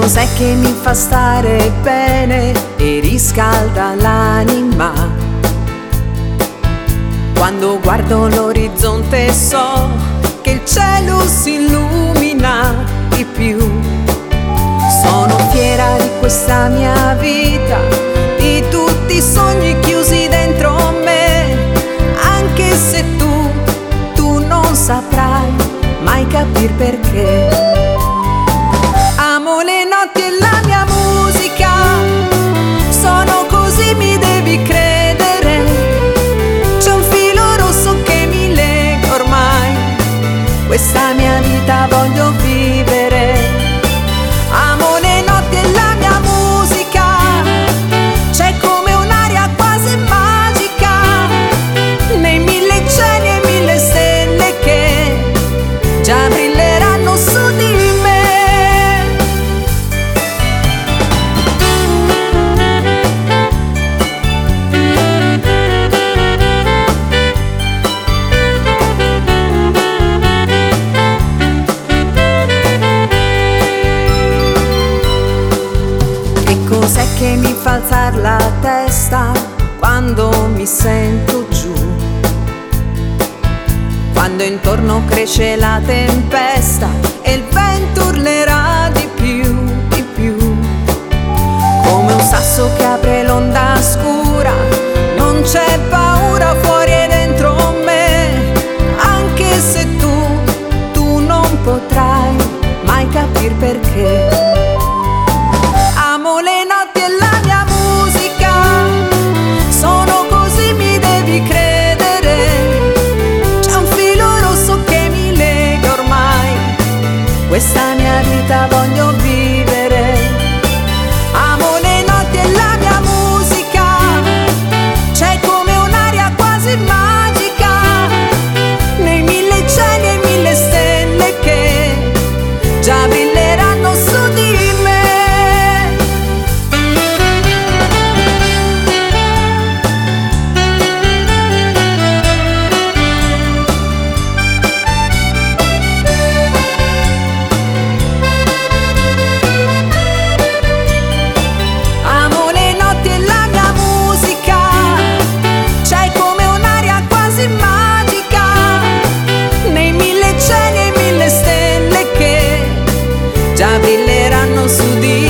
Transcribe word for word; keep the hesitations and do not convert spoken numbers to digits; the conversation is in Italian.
cos'è che mi fa stare bene e riscalda l'anima? Quando guardo l'orizzonte so che il cielo si illumina di più. Sono fiera di questa mia vita, di tutti i sogni chiusi dentro me, anche se tu, tu non saprai mai capir perché. Amo le notti e la mia musica, sono così, mi devi credere. C'è un filo rosso che mi lega ormai, questa mia vita voglio vivere. Amo le notti e la mia musica, c'è come un'aria quasi magica, nei mille cieli e mille stelle che già brilleranno su di me. Cos'è che mi fa alzar la testa quando mi sento giù? Quando intorno cresce la tempesta e il vento urlerà di più, di più. Come un sasso che apre l'onda scura, non c'è paura fuori e dentro me, anche se tu, tu non potrai mai capir perché. Amo le notti e la mia musica, sono così, mi devi credere. C'è un filo rosso che mi lega ormai, questa mia vita voglio vivere. Amo le notti e la mia musica, c'è come un'aria quasi magica, nei mille cieli e mille stelle che già brilleranno su di me. Già brilleranno su di